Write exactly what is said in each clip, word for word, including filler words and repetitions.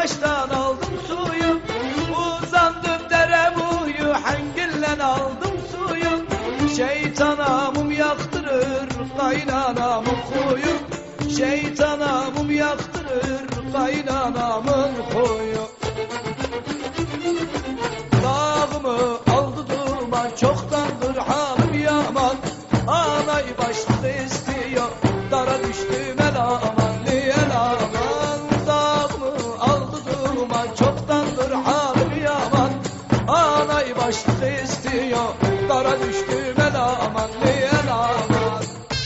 baştan aldım suyu, uzandım dere buyu, hangillen aldım suyu. Şeytana mum yaktırır kaynanamın huyu, şeytana mum yaktırır kaynanamın huyu. Dağımı aldı duman, çoktandır halim yaman. Anay başlık istiyor, dara düştüm el aman, el aman. Dağımı aldı duman, çoktandır halim yaman. Anay başlık istiyor, dara düştüm el aman, el aman.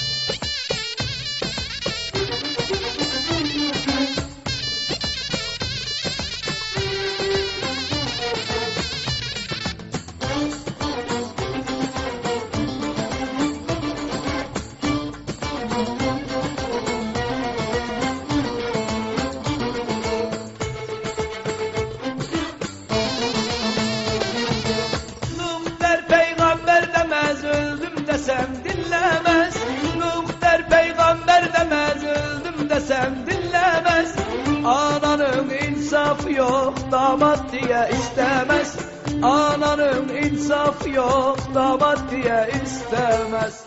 Desem dinlemez, Nuh der peygamber demez, öldüm desem dinlemez. Ananın insafı yok, damat diye istemez. Ananın insafı yok, damat diye istemez.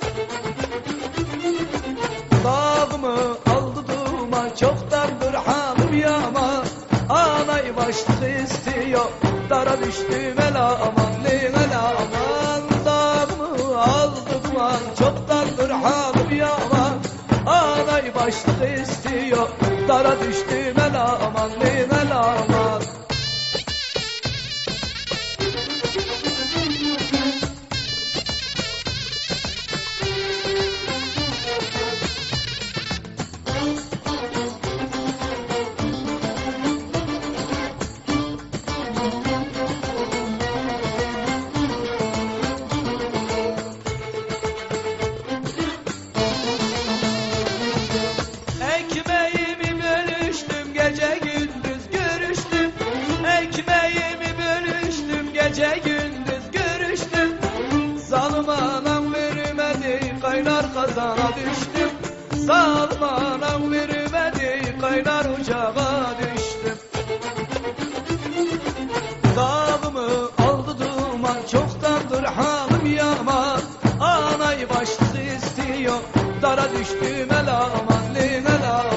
Dağımı aldı duman, çoktandır halim yaman. Anay başlık istiyor, dara düştüm el aman, el aman. Dağımı aldı duman, çoktandır halim yaman. Anay başlık istiyor, dara düştüm el aman, el aman. Ekmeğimi bölüştüm, gece gündüz görüştüm. Ekmeğimi bölüştüm, gece gündüz görüştüm. Zalim anam vermedi, kaynar kazana düştüm. Zalim anam vermedi, kaynar ocağa düştüm. Dağımı aldı duman, çoktandır halim yaman. Anay başlık istiyor, dara düştüm el aman, el aman.